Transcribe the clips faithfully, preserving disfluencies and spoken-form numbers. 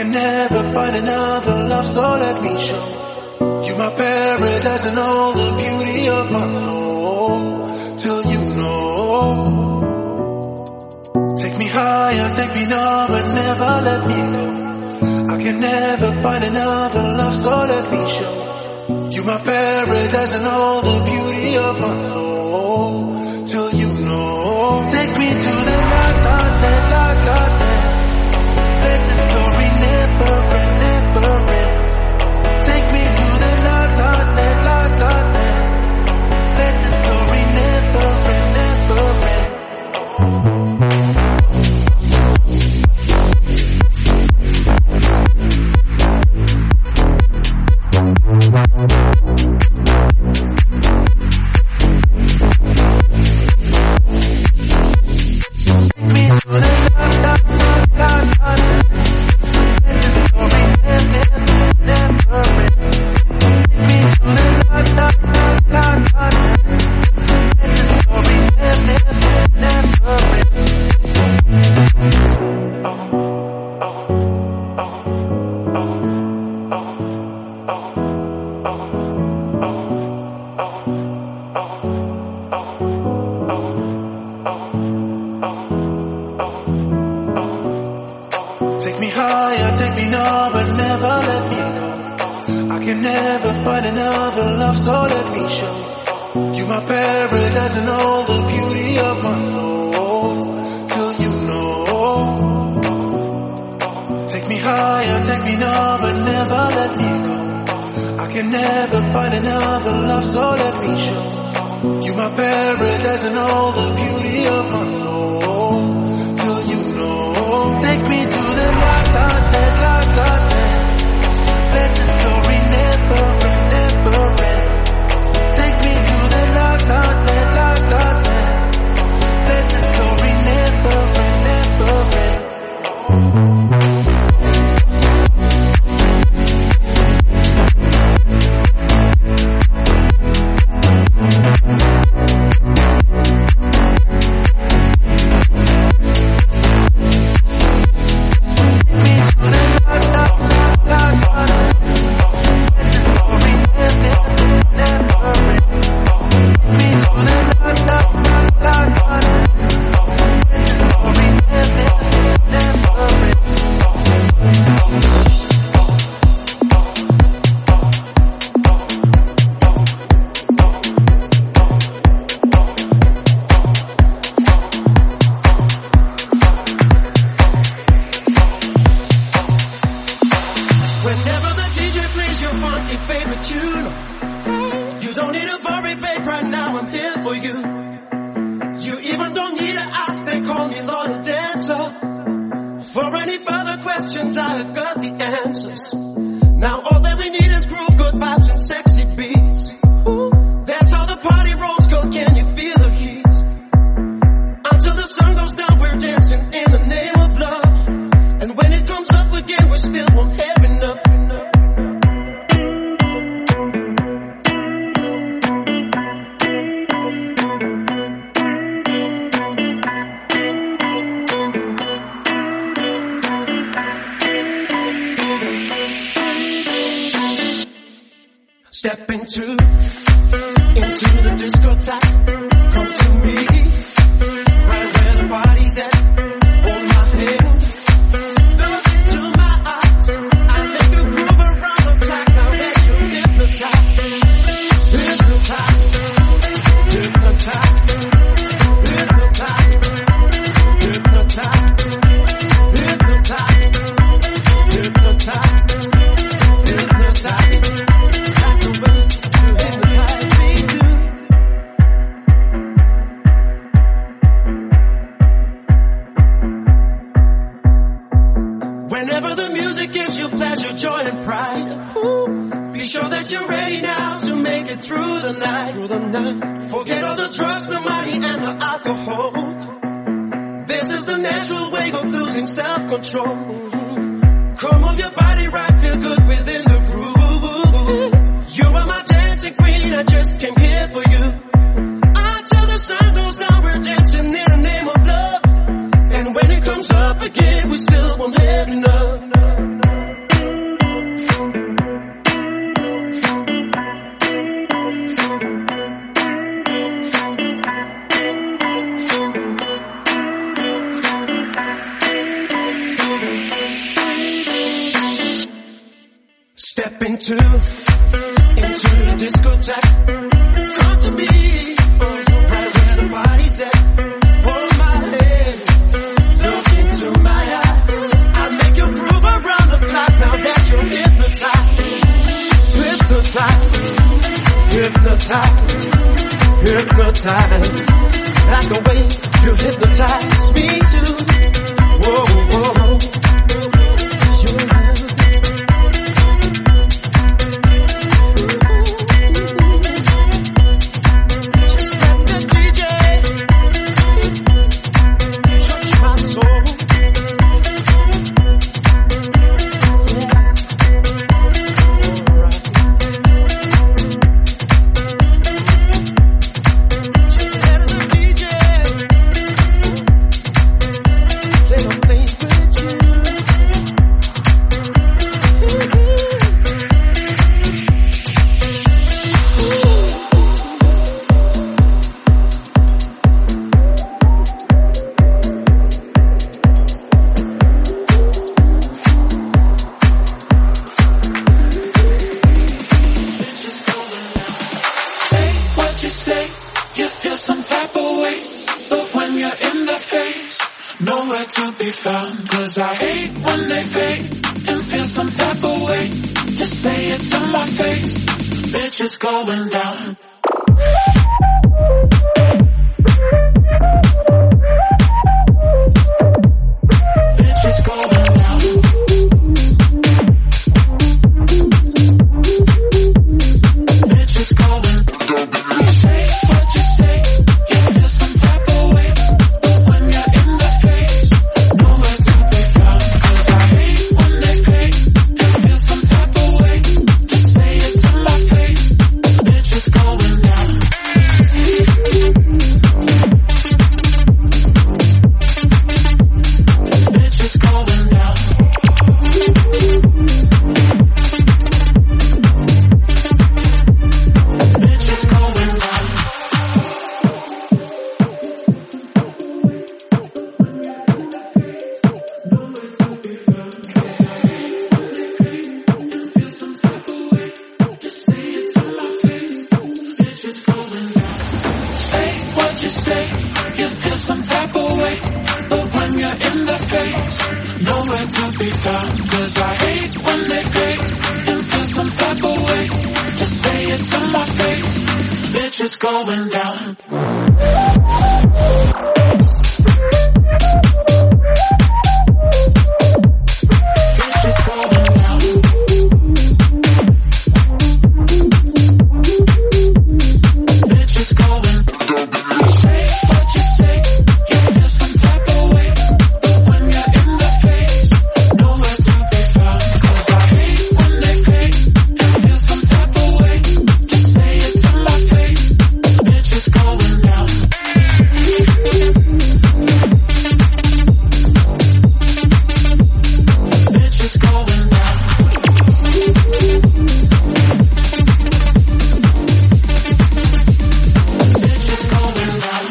can never find another love, so let me show you my paradise and all the beauty of my soul. Till you know, take me higher, take me now, but never let me go. I can never find another love, so let me show you my paradise and all the beauty of my soul. Till you know, take me to the light, light, light, light, light, light. Let the story never end, never end. Take me to the light, light, light, light, light, light. Let the story never end, never end. Take me higher, take me now, but never let me go. I can never find another love, so let me show you my paradise and all the beauty of my soul. Till you know, take me higher, take me now, but never let me go. I can never find another love, so let me show you my paradise and all the beauty of my soul. Till you know, take me to the light, light, light, light, light, light. Let the story never end, never end. Take me to the light, light, light, light, light, light. Let the story never end, never end. Step into, into the discotheque. Come to me, right where the party's at. Hold my hand, look into my eyes. I make you groove around the clock. Now that you're hypnotized, hypnotized, hypnotized, hypnotized, hypnotized, hypnotized, hypnotized, hypnotized. Whenever the music gives you pleasure, joy and pride, ooh, be sure that you're ready now to make it through the night. Through the night. Forget all the drugs, the money, and the alcohol. This is the natural way of losing self-control. Come move your body right, feel good within the groove. You are my dancing queen, I just came here for you. Until the sun goes down, we're dancing in the name of love. And when it comes up again, we still won't have enough. into, into the discotheque. Come to me, right where the party's at. Hold my hand, look into my eyes. I'll make you groove around the clock now that you're hypnotized. Hypnotized, hypnotized, hypnotized. Like the way you hypnotize me too. Whoa, whoa. Bitches going down. Bitches going down. Bitches going down. Say what you say, you feel some type of way, but when you're in the face, nowhere to be found. 'Cause I hate when they fake and feel some type of way. Just say it to my face. Bitches going down. Bitches going down. Bitches going down. Feel some type of way. Just say it to my face. Bitches going down. Say what you say. You feel some type of way, but when you're in the face, nowhere to be found. 'Cause I hate when they fake and feel some type of way. Just say it to my face. Bitches going down. Bitches going down. Bitches going down. Say what you say. You feel some type of way, but when you're in the face, nowhere to be found. 'Cause I hate when they fake and feel some type of way. Just say it to my face. Bitches going down. Bitches going down. Bitches going down.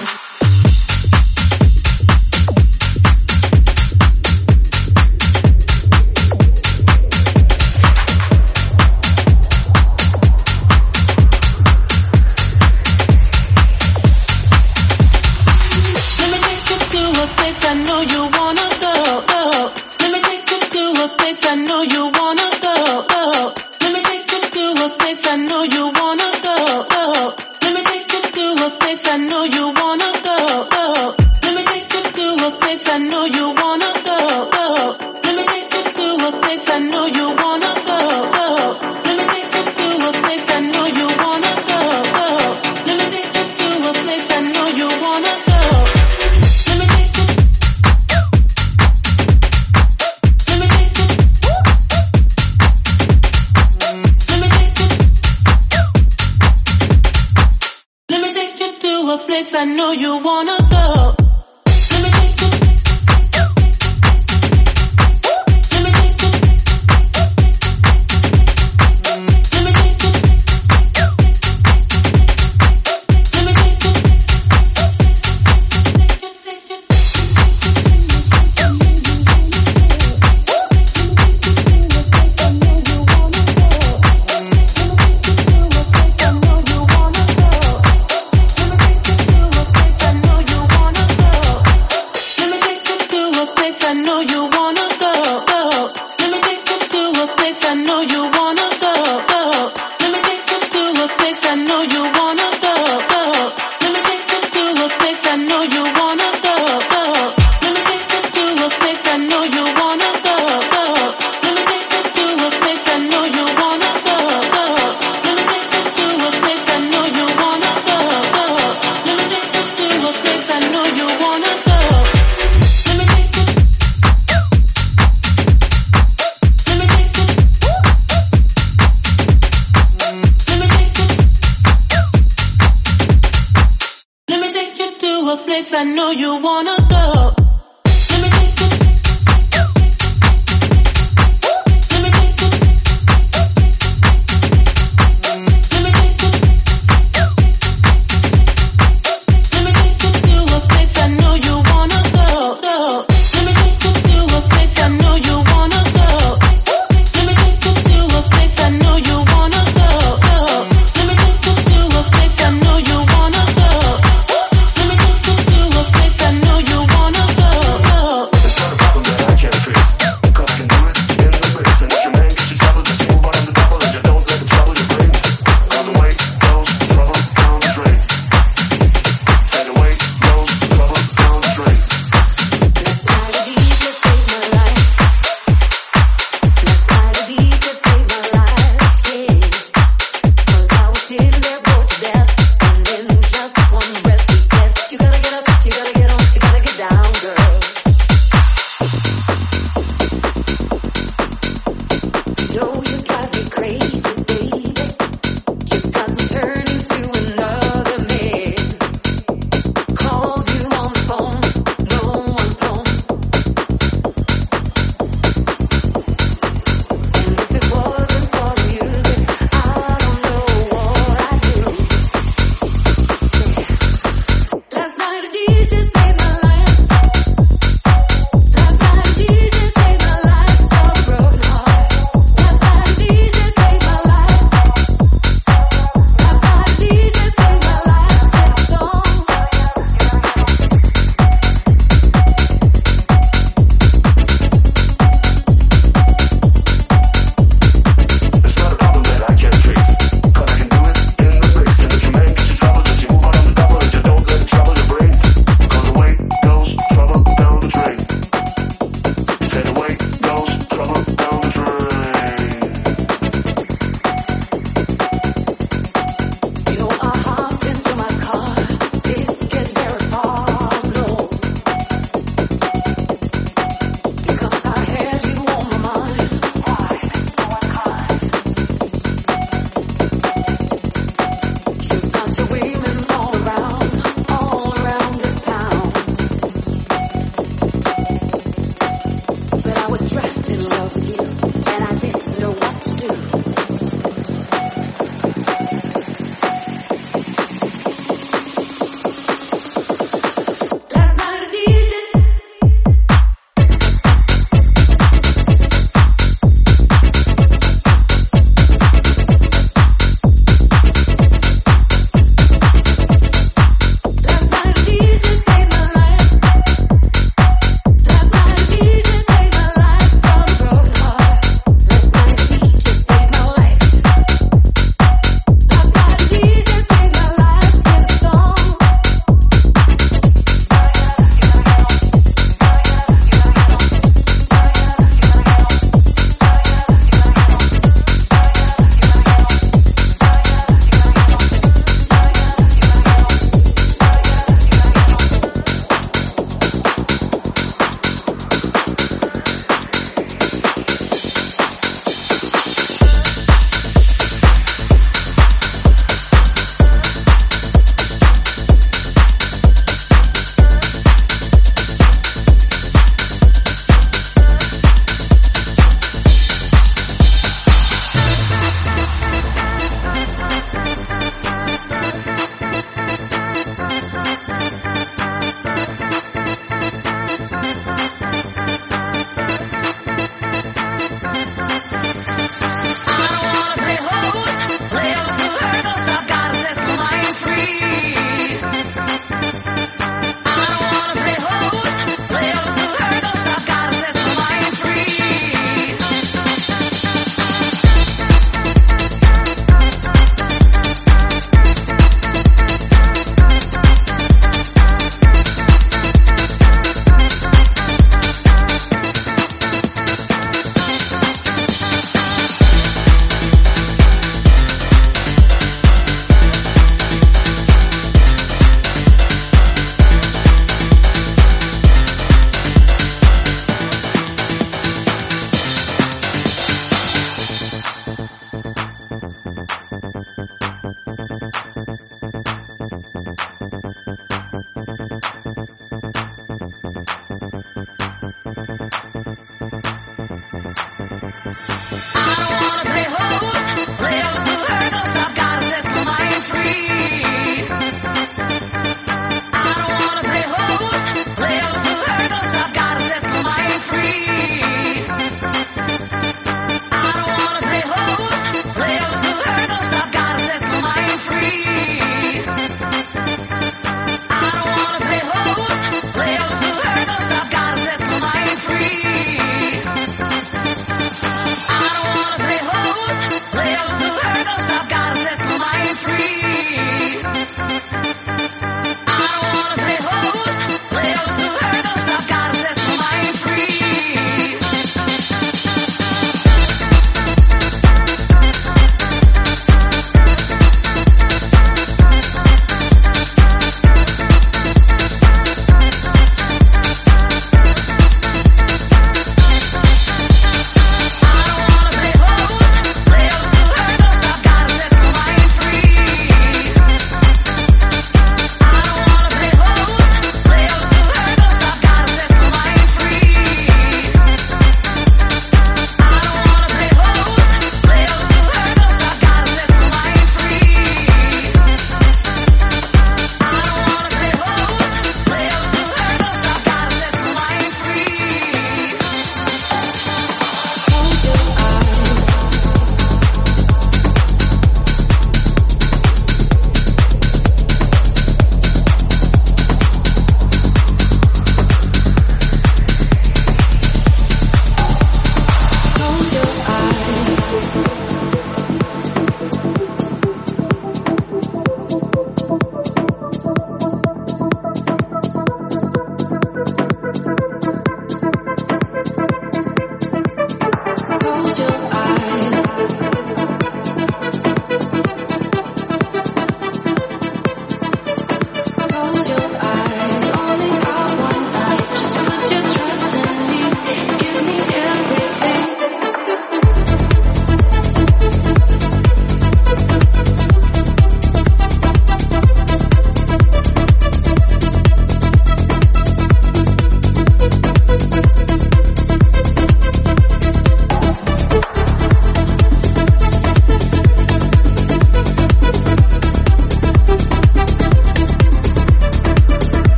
Let me take you to a place I know you wanna go. go. Let me take you to a place I know you wanna go. go. Let me take you to a place I know you wanna go. go. Let me take you to a place I know you wanna go. go. Let me take you to a place I know you wanna go. go. Let me take you to a place I know you wanna go. go. Let me take you to a place I know you wanna go. go. Let me take you to a place I know you wanna go. Let me take you. Let me take you. Let me take you. Let me take you to a place I know you wanna go. Let me take you. Let me take you. Let me take you. Let me take you. Take you. know you wanna go. Let me take you. Let me take you. Let me take you. Let me take you to a place I know you wanna go. Let me take you. Let me take you. Let me take you. Let me take you to a place I know you wanna go. Go. Let me take you to a place I know you wanna go. Let me take you to a place I know you wanna go. Go. Let me take you to a place I know you wanna go. Let me take you to a place I know you wanna go.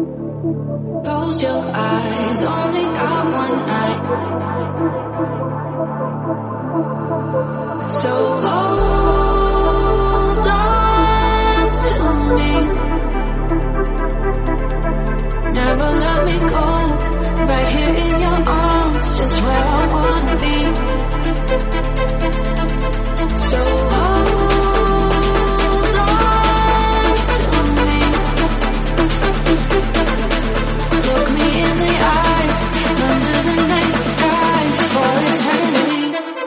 Close your eyes, only got one night. So hold on to me. Never let me go. Right here in your arms, just where I wanna be. So hold on to me. Look me in the eyes, under the night sky for eternity.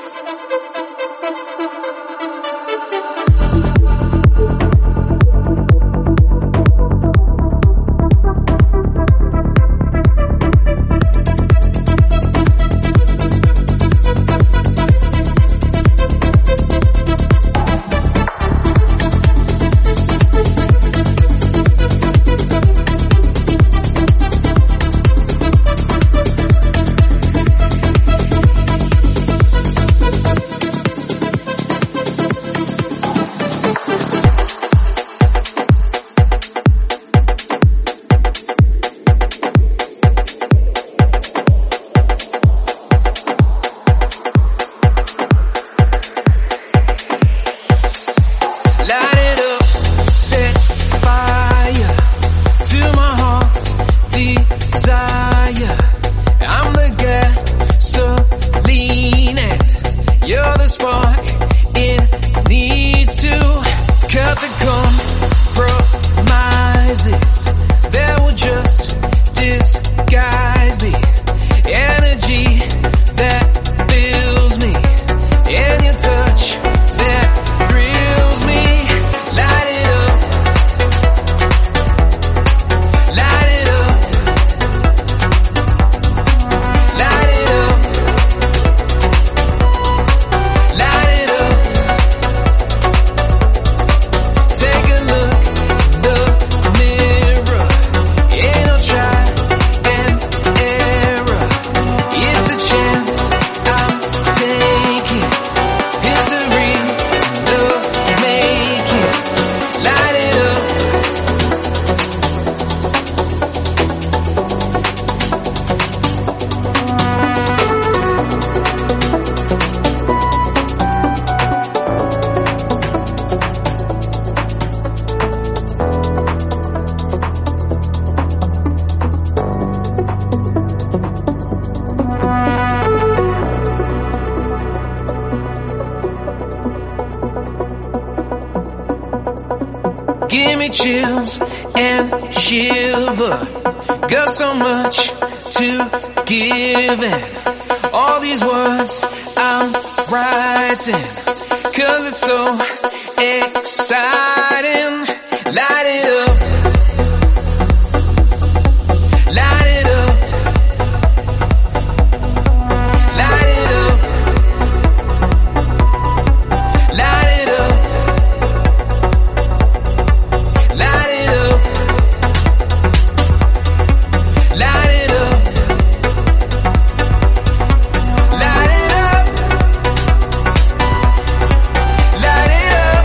Give me chills and shiver. Got so much to give, and all these words I'm writing, 'cause it's so exciting. Light it up. Light it up. Light it up. Light it up. Light it up. Light it up. Light it up. Light it up.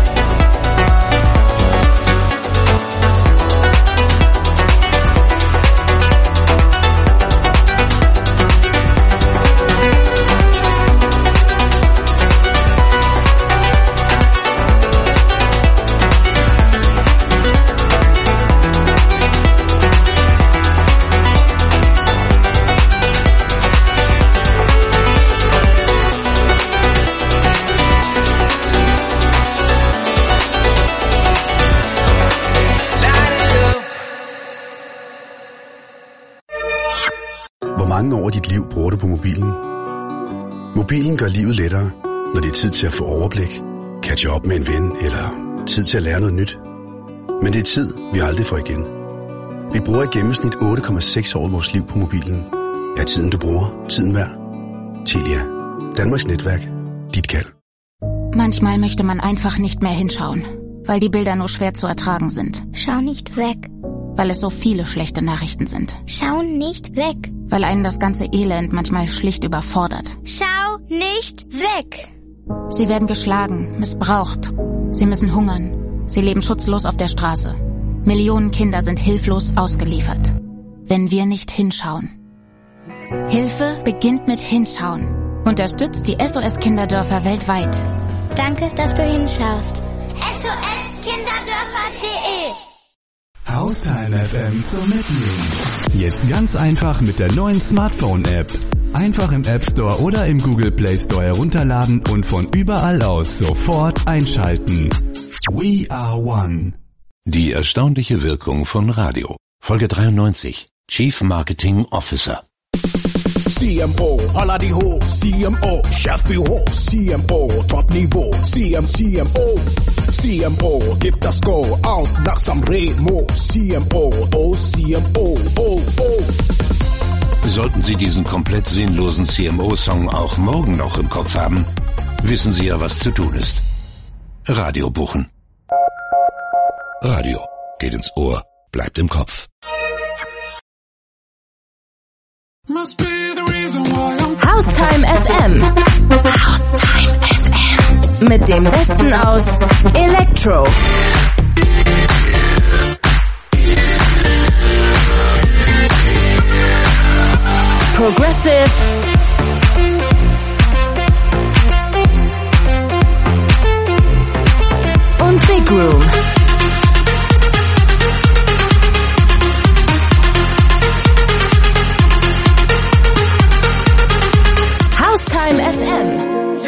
Hvor mange år af dit liv bruger du på mobilen? Mobilen gør livet lettere, når det er tid til at få overblik, catche op med en ven eller tid til at lære noget nyt. Men det er tid, vi aldrig får igen. Vi bruger i gennemsnit otte komma seks år af vores liv på mobilen. Er tiden, du bruger, tiden værd? Telia. Danmarks Netzwerk. Dit kald. Manchmal möchte man einfach nicht mehr hinschauen, weil die Bilder nur schwer zu ertragen sind. Schau nicht weg. Weil es so viele schlechte Nachrichten sind. Schau nicht weg. Weil einen das ganze Elend manchmal schlicht überfordert. Schau nicht weg. Sie werden geschlagen, missbraucht. Sie müssen hungern. Sie leben schutzlos auf der Straße. Millionen Kinder sind hilflos ausgeliefert, wenn wir nicht hinschauen. Hilfe beginnt mit Hinschauen. Unterstützt die S O S-Kinderdörfer weltweit. Danke, dass du hinschaust. S O S Kinderdörfer punkt de Haustime F M zum Mitnehmen. Jetzt ganz einfach mit der neuen Smartphone-App. Einfach im App Store oder im Google Play Store herunterladen und von überall aus sofort einschalten. We are one. Die erstaunliche Wirkung von Radio. Folge dreiundneunzig. Chief Marketing Officer. C M O, holla die hoch, C M O, Chef wie hoch, C M O, Top-Niveau, C M C M O, C M O, gib das Go, auf nach Sanremo, C M O, oh C M O, oh, oh. Sollten Sie diesen komplett sinnlosen C M O-Song auch morgen noch im Kopf haben, wissen Sie ja, was zu tun ist. Radio buchen. Radio geht ins Ohr, bleibt im Kopf. Haustime F M. Haustime F M. Mit dem Besten aus Electro, Progressive und Big Room. Haustime F M.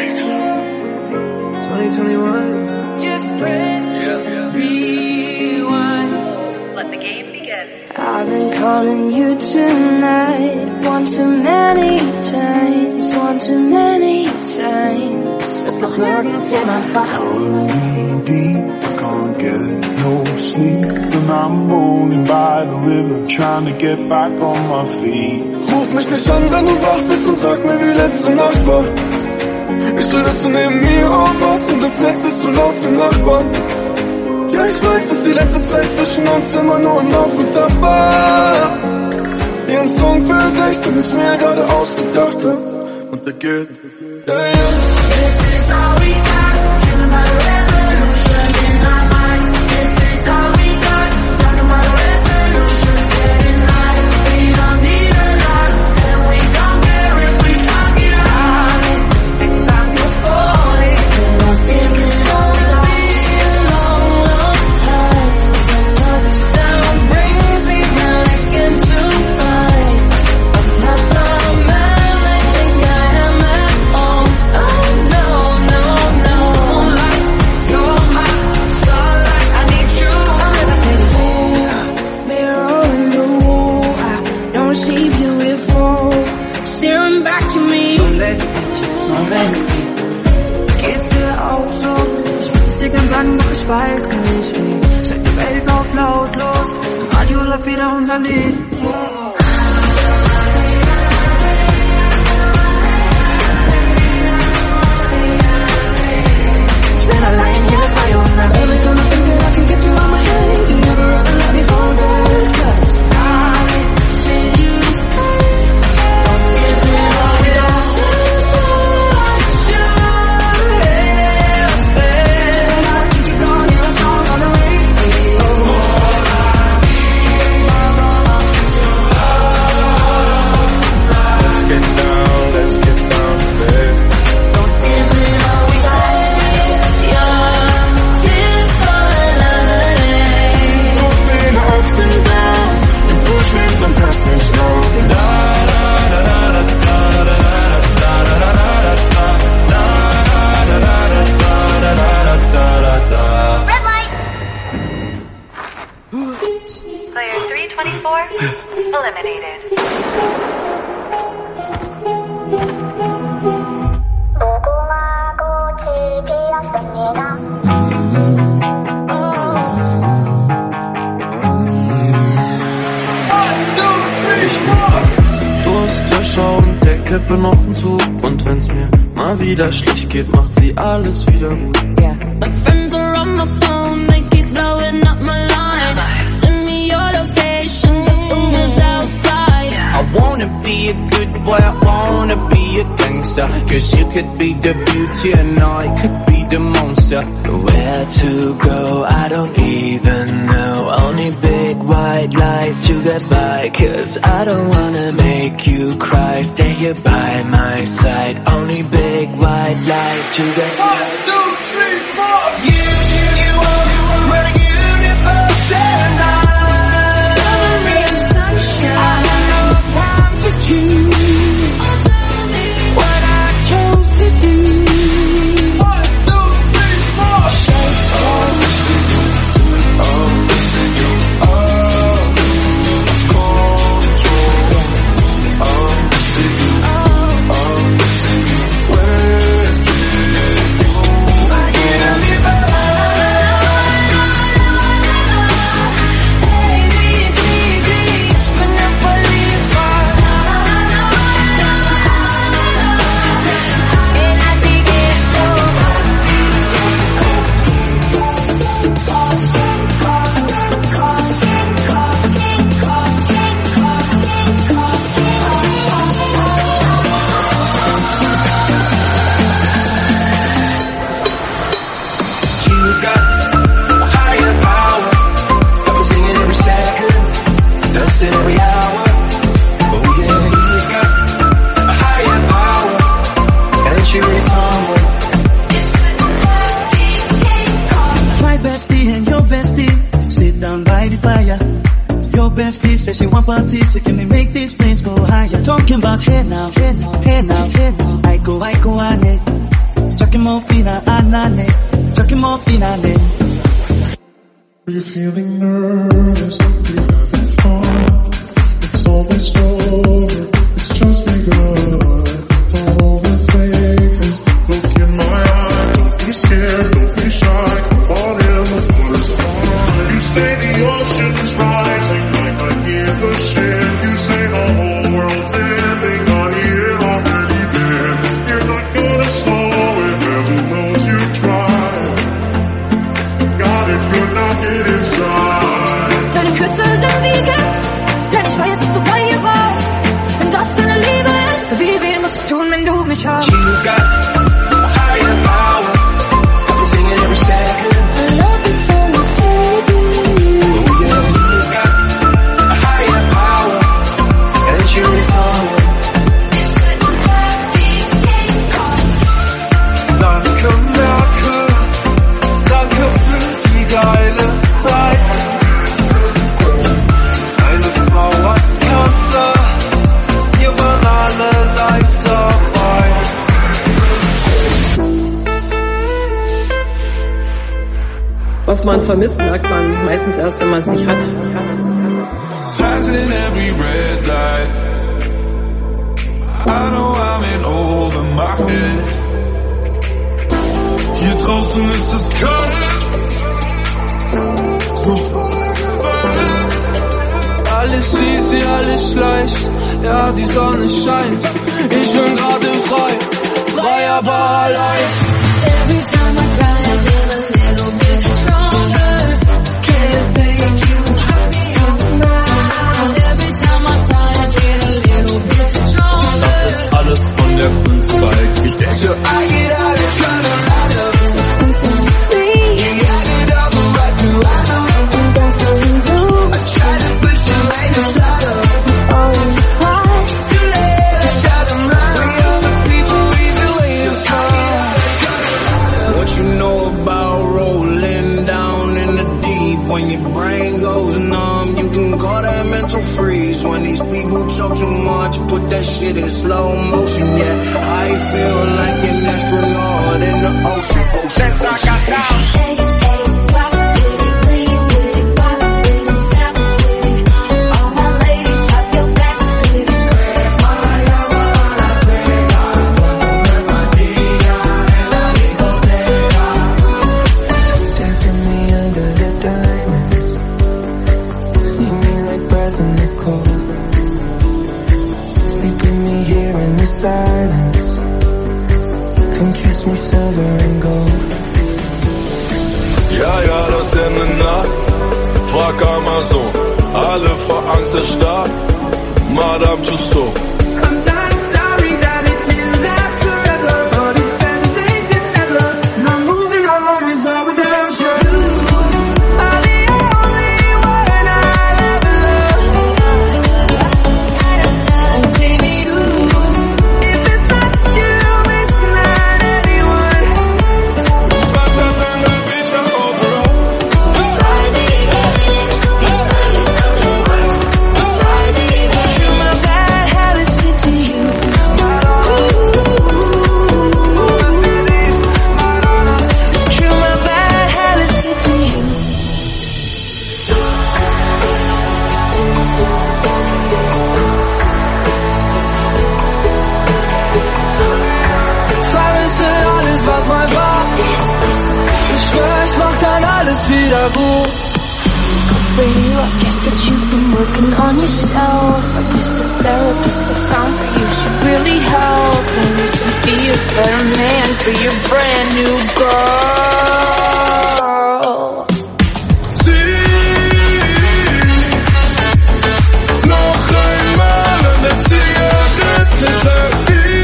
twenty twenty-one. Just press rewind. Let the game begin. I've been calling you tonight, one too many times, one too many times. Ist noch irgendjemand wach? Calling deep, I can't get no sleep, and I'm rolling by the river, trying to get back on my feet. Ruf mich nicht an, wenn du wach bist und sag mir, wie letzte Nacht war. Ich will, dass du neben mir aufwachst und das Sex ist so laut wie Nachbarn. Ja, ich weiß, dass die letzte Zeit zwischen uns immer nur ein Auf und Ab war. Wie ein Song für dich, den ich mir gerade ausgedacht hab. Und der geht, ja, ja. This is all we got, dreaming about a revolution in our minds. This is all we got, talking about a resolution, getting high. We don't need a lot, and we don't care if we can't get high. Next time you're falling, and I think it's gonna be a long, long time. So touchdown brings me back again to find I'm not the man I think I am at home. Oh no, no, no. Like you're my starlight, I need you. Mirror in the wall, I don't see beautiful, staring back at me. Don't let it get you so many people. Geht's dir auch so? Ich will es dir gern sagen, doch ich weiß nicht wie. Check die Welt auf lautlos, im Radio läuft wieder unser Lied. Ich bin allein hier mit Radio und dann every time I think that I can get you out my head, you never ever let me fall dead, 'cause I need you to stay. Don't give it all, it all is what I should have said. Just when I think you're gone, you're a song on the radio. Let's get down, let's get down to this. Don't give it all, we got your tears for another day. So viele Ups and Downs, The push me fantastisch low. Red light. Player three twenty-four eliminated. Durstlöscher und der Kippe noch ein Zug. Und wenn's mir mal wieder schlecht geht, macht sie alles wieder gut. My friends are on my phone, they keep blowing up my line. Send me your location, the Uber's outside. I want wanna be a good boy, I wanna be a gangster. Cause you could be the beauty and I could be the monster. Where to go, I don't even know. Only big white lies to get by. Cause I don't wanna make you cry. Stay here by my side. Only big white lies to get by. One, two, three, four. You, you are, we're a universe and I. I had no time to choose what I chose to do. One, two, three, four. I'm missing you, I'm missing you, oh. I've control. I'm missing you, I'm missing you. Where did you go? Hear me back. Every hour, oh yeah, you got a higher power, and you're really someone. My bestie and your bestie sit down by the fire. Your bestie says she want parties, so can we make these flames go higher? Talking about hey now, hey now, hey now, hey now. I go, I go, ane. Chucking more fina, anane. Chucking more fina, ane. Are you feeling nervous? Are you having fun? It's almost over, it's just begun. For all the fakers, look in my eye. Don't be scared, don't be shy. Come on in, let's put us on. You say the ocean's rising like I give a shit. You say the whole world's ending, I hear already there. You're not gonna slow it, everyone knows you tried. Got it good, now get inside. Deine Küsse sind wie Gift, denn ich weiß, dass du bei ihr warst. Wenn das deine Liebe ist, wie weh musst du's tun, wenn du mich hast? You got a higher power, I'm singing every second. I love you for my baby. Oh yeah, you got a higher power, and you're really someone. Danke, Merke, danke für die geile Zeit. Eine Frau als Kanzler, wir waren alle live dabei. Was man vermisst, merkt man meistens erst, wenn man es nicht hat. Passing every red light, I know I'm in over my head. Hier draußen ist es kalt, so voller Gewalt. Alles easy, alles leicht, ja die Sonne scheint. Ich bin gerade frei, frei aber allein. Every time I cry, I get a little bit stronger. Can't make you happy around. Every time I cry, I get a little bit stronger. Das ist alles von der Kunstball gedeckt. So I get out of color, I'm so free. you got it all the right to I know. I'm so feeling blue. I try to push you right aside of. Always cry. You let I try to run. We are the people we've been waiting for. What you know about rolling down in the deep? When your brain goes numb, you can call that mental freeze. When these people talk too much, put that shit in slow motion. Yeah, I feel like an astronaut in the ocean. Ocean, ocean, ocean. Hey, hey, rock with it, lean with it, rock with it, snap with it. All my ladies, pop your backs with it. Dance with me under the diamonds. See me like breath in the cold. Sleep with me here in the silence. Come kiss me silver and gold. Ja, ja, das Ende nah. Frag Amazon, alle vor Angst erstarrt. Madame Tussauds. I'm not sorry that it didn't last forever, but it's better late than never. And I'm moving on in love without you. Are the only one I'll ever love. And baby, you, if it's not you, it's not anyone. Spatatanga bitch overall. My bad habits lead to you. It's true, my bad habits lead to you. Vermisse alles, was mal war. Ich schwör, ich mach dann alles wieder gut. For you, I guess that you've been working on yourself. I guess the therapist I found for you should really help. And you can be a better man for your brand new girl. Noch einmal eine Zigarette, sag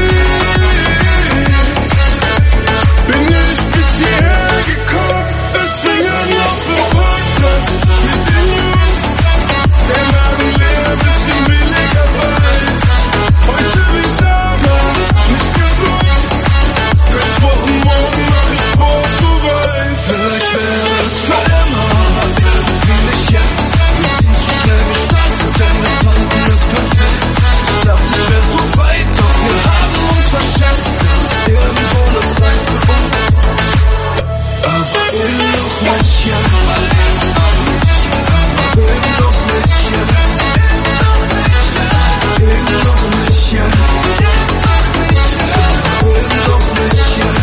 ich. Bin ich bis hierher gekommen, es singen auf dem Podcast mit den Jungs. Der Laden leer, bisschen billiger Wein. Heute wie damals, nicht gesund. Versprochen, morgen mach ich Sport, du weißt. Vielleicht wäre es für immer, aber irgendwie nicht jetzt. Wir sind zu schnell gestartet, denn wir fanden es perfekt. Ich dachte, ich wär so weit, doch wir haben uns verschätzt. Irgendwo eine Zeit für uns. Aber will doch nicht jetzt. Aber will doch nicht jetzt. Will doch nicht jetzt. Will doch nicht jetzt.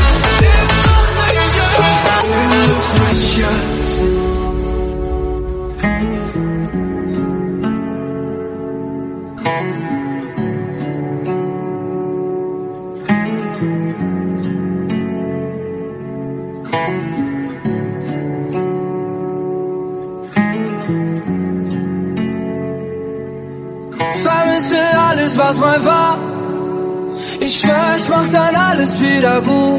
Will doch nicht jetzt. Vermisse alles, was mal war. Ich schwör, ich mach dann alles wieder gut.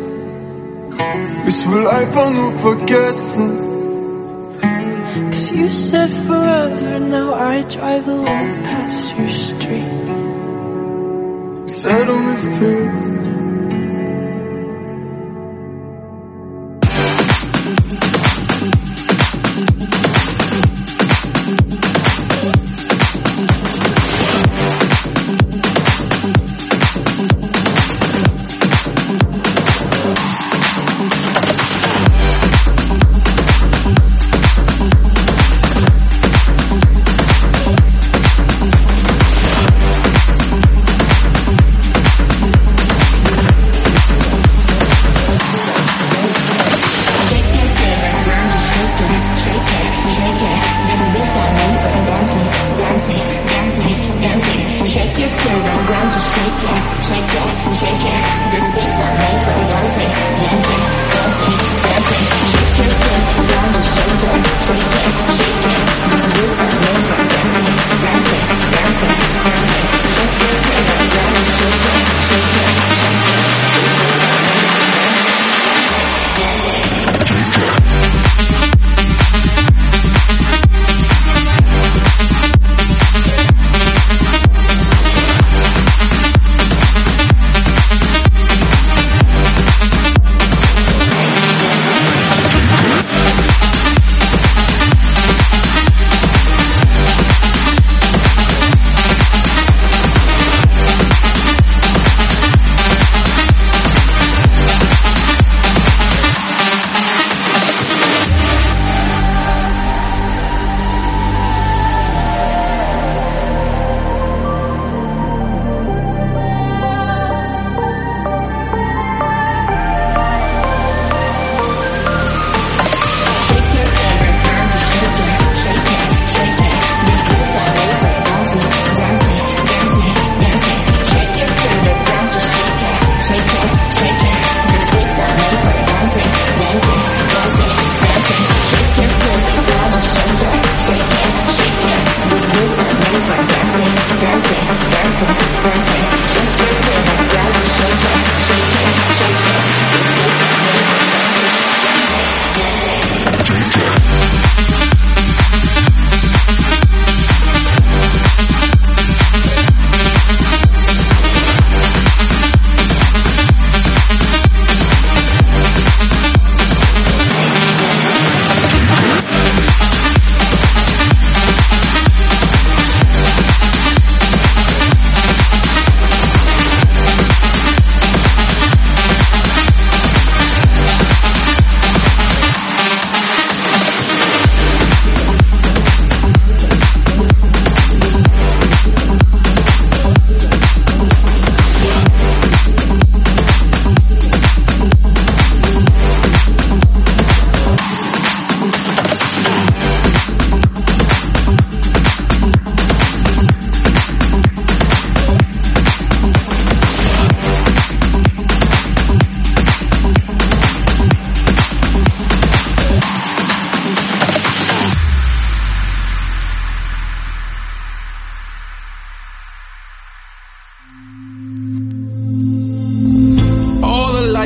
Ich will einfach nur vergessen. Cause you said forever, now I drive alone past your street. Sei du mir fehlst.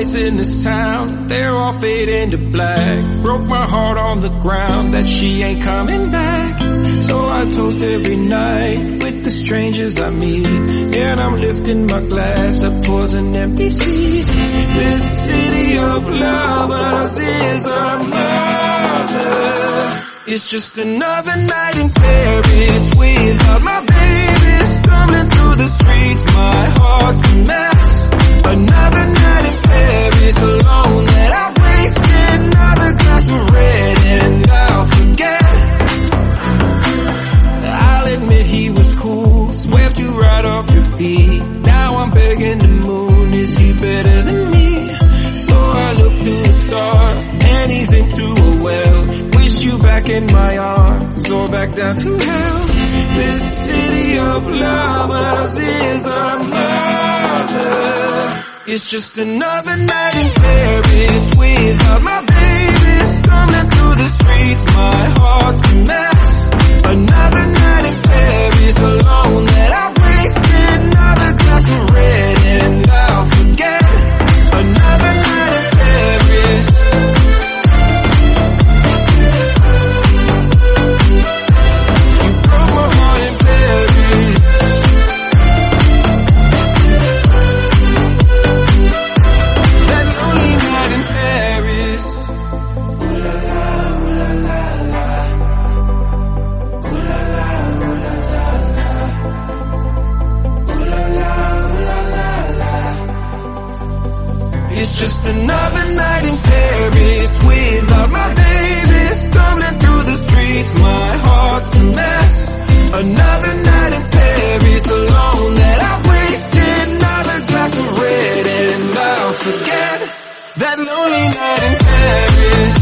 lights in this town, they're all fading to black. Broke my heart on the ground that she ain't coming back. So I toast every night with the strangers I meet, and I'm lifting my glass up towards an empty seat. This city of lovers is a murder. It's just another night in Paris without my baby. Stumbling through the streets, my heart's a mess. Another night in Paris alone that I wasted. Another glass of red and I'll forget. I'll admit he was cool, swept you right off your feet. Now I'm begging the moon, is he better than me? So I look to the stars, pennies into a well. Wish you back in my arms, or back down to hell. This city of lovers is a murder. It's just another night in Paris without my baby. Stumbling through the streets, my heart's a mess. Another night in Paris alone that I wasted. Another glass of red and I'll forget. Another night in Paris. You broke my heart in Paris. That lonely night in Paris. Ooh la la, ooh la la la. Ooh la la, ooh la la la. Ooh la la, ooh la la la. It's just another night in Paris without my baby. Stumbling through the streets, my heart's a mess. Another night in Paris alone that I wasted. Another glass of red and I'll forget. That lonely night in Paris.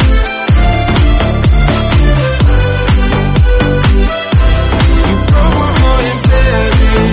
You broke my heart in Paris.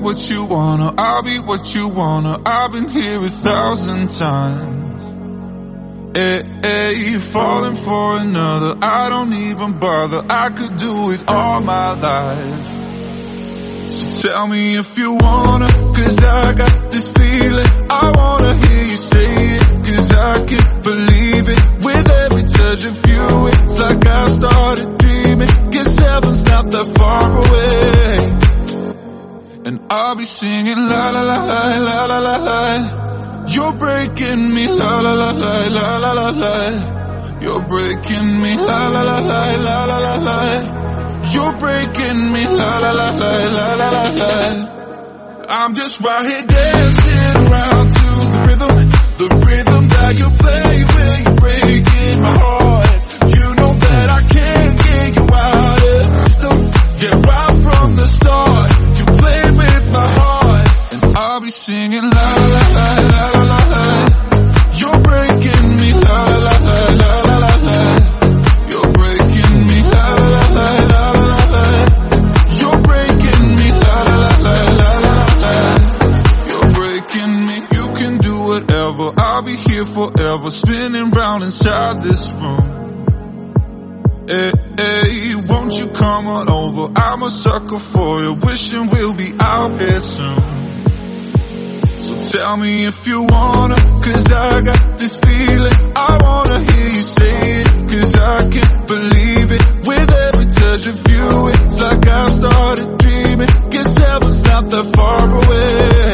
what you wanna, I'll be what you wanna. I've been here a thousand times. Hey, hey, falling for another, I don't even bother. I could do it all my life. So tell me if you wanna, cause I got this feeling. I wanna hear you say it, cause I can't believe it. With every touch of you, it's like I've started dreaming. Guess heaven's not that far away. And I'll be singing la la la la la la la la. You're breaking me la la la la la la la la. You're breaking me la la la la la la la la. You're breaking me la la la la la la la la. I'm just right here dancing around to the rhythm, the rhythm that you play when you're breaking my heart. You know that I can't get you out of the system. Yeah, right from the start, you played with my heart. And I'll be singing la la la la la la la. You're breaking me la la la la la la la. You're breaking me la la la la la la la. You're breaking me la la la la la la la. You're breaking me. You can do whatever, I'll be here forever, spinning round inside this room. Hey, hey, won't you come on over? I'm a sucker for you, wishing we'll be out here soon. So tell me if you wanna, cause I got this feeling. I wanna hear you say it, cause I can't believe it. With every touch of you, it's like I've started dreaming. Guess heaven's not that far away.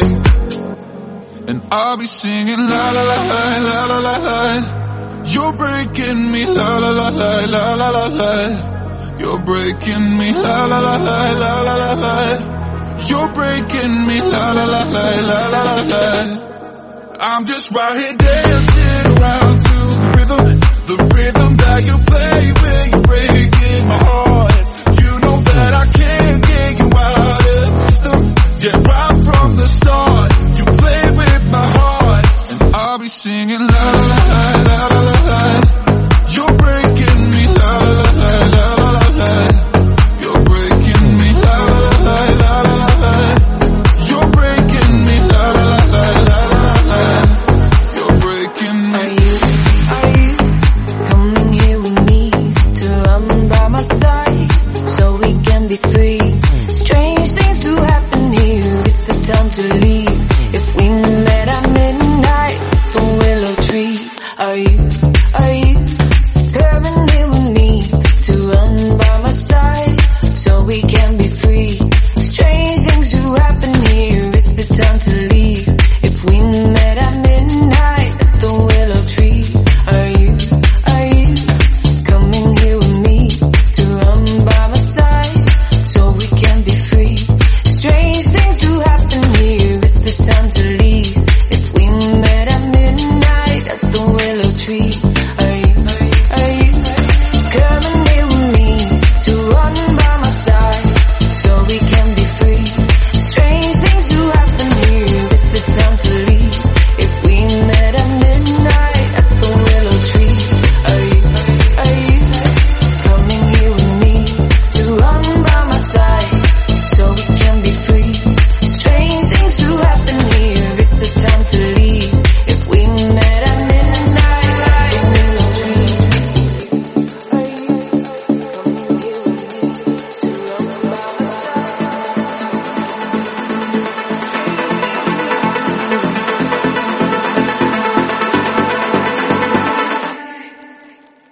And I'll be singing la la la la la la la la. You're breaking me la la la la la la la la. You're breaking me la la la la la la la la. You're breaking me la la la la la la la la. I'm just right here dancing around to the rhythm, the rhythm that you play when you're breaking my heart. You know that I can't get you out of the system. Yeah, right from the start, you play with my heart. And I'll be singing la la la la la la la. You're breaking me la la la la la la la. You're breaking me la la la la la la la. You're breaking me la la la la la la la. You're breaking me. Are you, are you coming here with me to run by my side so we can be free?